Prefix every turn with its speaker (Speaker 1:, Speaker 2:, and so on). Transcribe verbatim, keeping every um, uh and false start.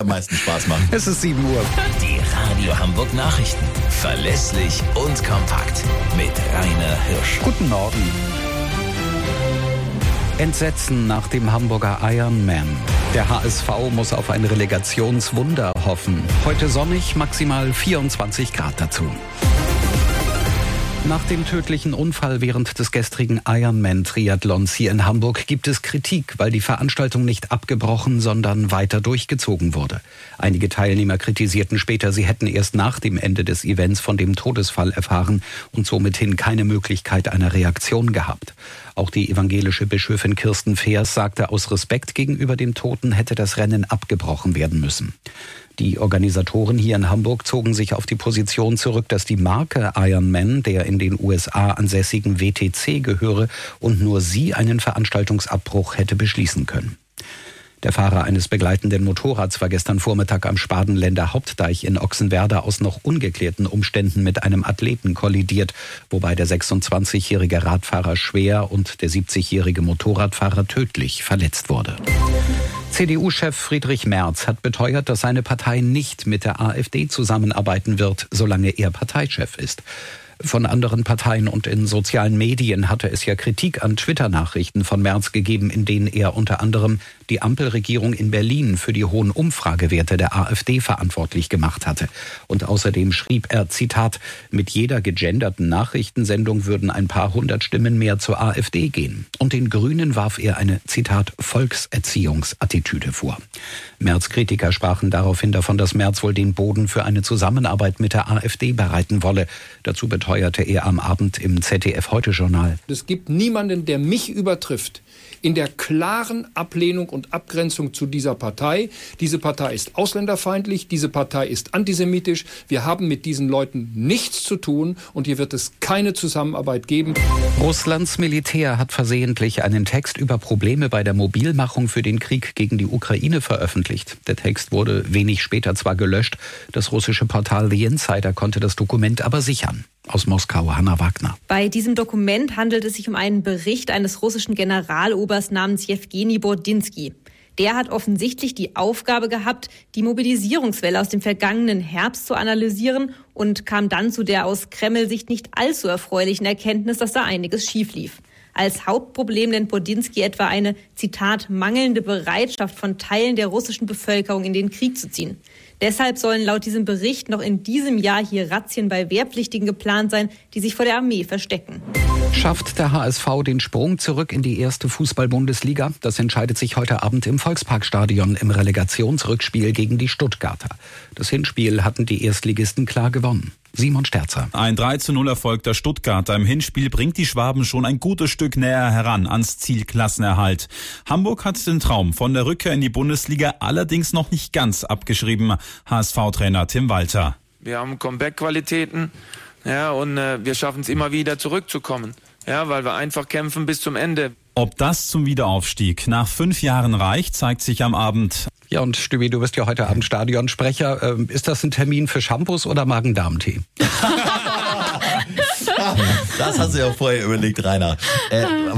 Speaker 1: meisten Spaß machen.
Speaker 2: Es ist sieben Uhr.
Speaker 3: Die Radio Hamburg Nachrichten. Verlässlich und kompakt. Mit Rainer Hirsch.
Speaker 2: Guten Morgen. Entsetzen nach dem Hamburger Ironman. Der H S V muss auf ein Relegationswunder hoffen. Heute sonnig, maximal vierundzwanzig Grad dazu. Nach dem tödlichen Unfall während des gestrigen Ironman-Triathlons hier in Hamburg gibt es Kritik, weil die Veranstaltung nicht abgebrochen, sondern weiter durchgezogen wurde. Einige Teilnehmer kritisierten später, sie hätten erst nach dem Ende des Events von dem Todesfall erfahren und somit keine Möglichkeit einer Reaktion gehabt. Auch die evangelische Bischöfin Kirsten Feers sagte, aus Respekt gegenüber den Toten hätte das Rennen abgebrochen werden müssen. Die Organisatoren hier in Hamburg zogen sich auf die Position zurück, dass die Marke Ironman der in den U S A ansässigen W T C gehöre und nur sie einen Veranstaltungsabbruch hätte beschließen können. Der Fahrer eines begleitenden Motorrads war gestern Vormittag am Spadenländer Hauptdeich in Ochsenwerder aus noch ungeklärten Umständen mit einem Athleten kollidiert, wobei der sechsundzwanzigjährige Radfahrer schwer und der siebzigjährige Motorradfahrer tödlich verletzt wurde. C D U-Chef Friedrich Merz hat beteuert, dass seine Partei nicht mit der AfD zusammenarbeiten wird, solange er Parteichef ist. Von anderen Parteien und in sozialen Medien hatte es ja Kritik an Twitter-Nachrichten von Merz gegeben, in denen er unter anderem die Ampelregierung in Berlin für die hohen Umfragewerte der AfD verantwortlich gemacht hatte. Und außerdem schrieb er, Zitat, mit jeder gegenderten Nachrichtensendung würden ein paar hundert Stimmen mehr zur AfD gehen. Und den Grünen warf er eine, Zitat, Volkserziehungsattitüde vor. Merz-Kritiker sprachen daraufhin davon, dass Merz wohl den Boden für eine Zusammenarbeit mit der AfD bereiten wolle. Dazu beteuerte er am Abend im Z D F-Heute-Journal.
Speaker 4: Es gibt niemanden, der mich übertrifft in der klaren Ablehnung und Abgrenzung zu dieser Partei. Diese Partei ist ausländerfeindlich, diese Partei ist antisemitisch. Wir haben mit diesen Leuten nichts zu tun und hier wird es keine Zusammenarbeit geben.
Speaker 2: Russlands Militär hat versehentlich einen Text über Probleme bei der Mobilmachung für den Krieg gegen die Ukraine veröffentlicht. Der Text wurde wenig später zwar gelöscht, das russische Portal The Insider konnte das Dokument aber sichern. Aus Moskau, Hanna Wagner.
Speaker 5: Bei diesem Dokument handelt es sich um einen Bericht eines russischen Generalobersts namens Jewgeni Borodinski. Der hat offensichtlich die Aufgabe gehabt, die Mobilisierungswelle aus dem vergangenen Herbst zu analysieren und kam dann zu der aus Kreml-Sicht nicht allzu erfreulichen Erkenntnis, dass da einiges schief lief. Als Hauptproblem nennt Borodinski etwa eine, Zitat, mangelnde Bereitschaft von Teilen der russischen Bevölkerung in den Krieg zu ziehen. Deshalb sollen laut diesem Bericht noch in diesem Jahr hier Razzien bei Wehrpflichtigen geplant sein, die sich vor der Armee verstecken.
Speaker 2: Schafft der H S V den Sprung zurück in die erste Fußball-Bundesliga? Das entscheidet sich heute Abend im Volksparkstadion im Relegationsrückspiel gegen die Stuttgarter. Das Hinspiel hatten die Erstligisten klar gewonnen. Simon Sterzer.
Speaker 6: Ein drei zu null Erfolg der Stuttgarter im Hinspiel bringt die Schwaben schon ein gutes Stück näher heran ans Ziel Klassenerhalt. Hamburg hat den Traum von der Rückkehr in die Bundesliga allerdings noch nicht ganz abgeschrieben. H S V-Trainer Tim Walter.
Speaker 7: Wir haben Comeback-Qualitäten, ja, und äh, wir schaffen es immer wieder zurückzukommen, ja, weil wir einfach kämpfen bis zum Ende.
Speaker 6: Ob das zum Wiederaufstieg nach fünf Jahren reicht, zeigt sich am Abend.
Speaker 2: Ja, und Stübi, du bist ja heute Abend Stadionsprecher. Ähm, ist das ein Termin für Shampoos oder Magen-Darm-Tee?
Speaker 1: Das hast du ja vorher überlegt, Rainer. Äh,